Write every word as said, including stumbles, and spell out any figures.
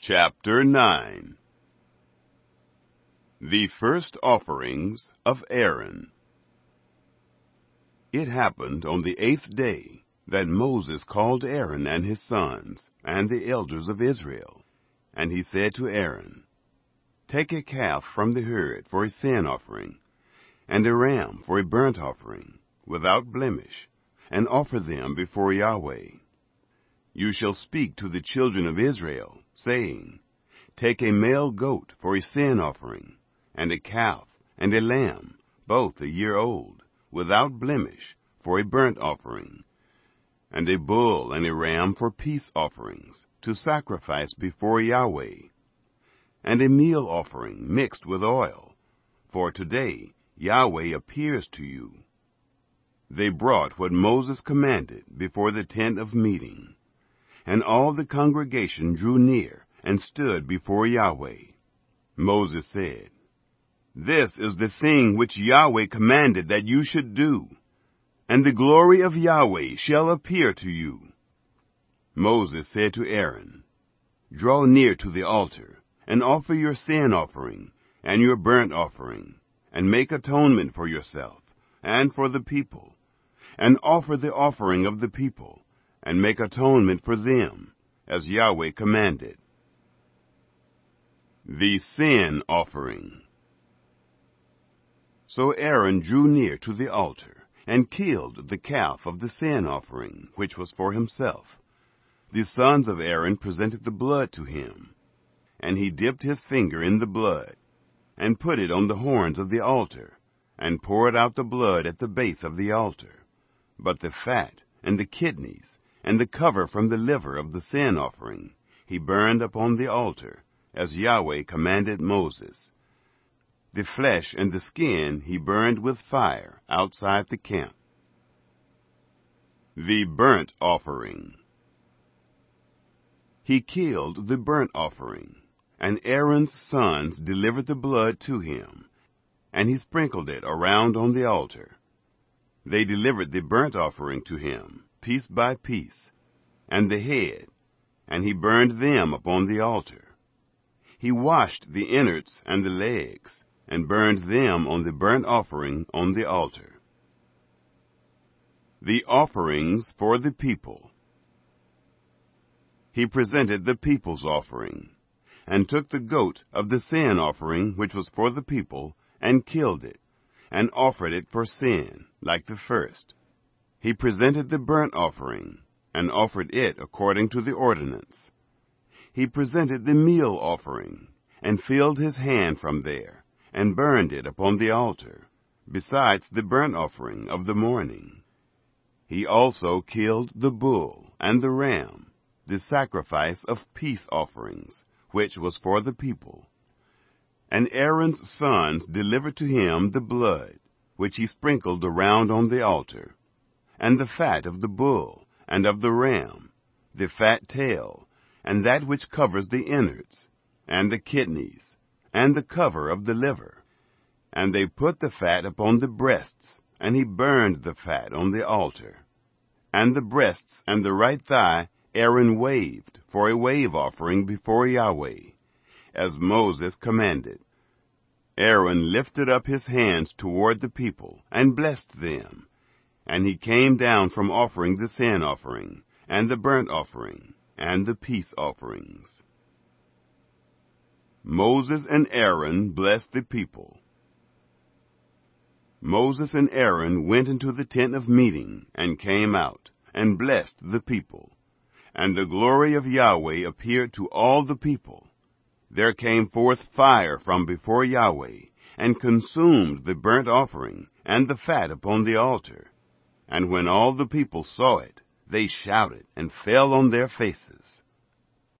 Chapter nine. The First Offerings of Aaron. It happened on the eighth day that Moses called Aaron and his sons and the elders of Israel, and he said to Aaron, Take a calf from the herd for a sin offering, and a ram for a burnt offering, without blemish, and offer them before Yahweh. You shall speak to the children of Israel, saying, Take a male goat for a sin offering, and a calf and a lamb, both a year old, without blemish, for a burnt offering, and a bull and a ram for peace offerings, to sacrifice before Yahweh, and a meal offering mixed with oil, for today Yahweh appears to you. They brought what Moses commanded before the tent of meeting. And all the congregation drew near and stood before Yahweh. Moses said, This is the thing which Yahweh commanded that you should do, and the glory of Yahweh shall appear to you. Moses said to Aaron, Draw near to the altar, and offer your sin offering and your burnt offering, and make atonement for yourself and for the people, and offer the offering of the people, and make atonement for them, as Yahweh commanded. The Sin Offering. So Aaron drew near to the altar, and killed the calf of the sin offering, which was for himself. The sons of Aaron presented the blood to him, and he dipped his finger in the blood, and put it on the horns of the altar, and poured out the blood at the base of the altar. But the fat and the kidneys, and the cover from the liver of the sin offering, he burned upon the altar, as Yahweh commanded Moses. The flesh and the skin he burned with fire outside the camp. The Burnt Offering. He killed the burnt offering, and Aaron's sons delivered the blood to him, and he sprinkled it around on the altar. They delivered the burnt offering to him, piece by piece, and the head, and he burned them upon the altar. He washed the innards and the legs, and burned them on the burnt offering on the altar. The Offerings for the People. He presented the people's offering, and took the goat of the sin offering which was for the people, and killed it, and offered it for sin, like the first. He presented the burnt offering, and offered it according to the ordinance. He presented the meal offering, and filled his hand from there, and burned it upon the altar, besides the burnt offering of the morning. He also killed the bull and the ram, the sacrifice of peace offerings, which was for the people. And Aaron's sons delivered to him the blood, which he sprinkled around on the altar, and the fat of the bull, and of the ram, the fat tail, and that which covers the innards, and the kidneys, and the cover of the liver. And they put the fat upon the breasts, and he burned the fat on the altar. And the breasts and the right thigh Aaron waved for a wave offering before Yahweh, as Moses commanded. Aaron lifted up his hands toward the people, and blessed them. And he came down from offering the sin offering, and the burnt offering, and the peace offerings. Moses and Aaron blessed the people. Moses and Aaron went into the tent of meeting, and came out, and blessed the people. And the glory of Yahweh appeared to all the people. There came forth fire from before Yahweh, and consumed the burnt offering, and the fat upon the altar. And when all the people saw it, they shouted and fell on their faces.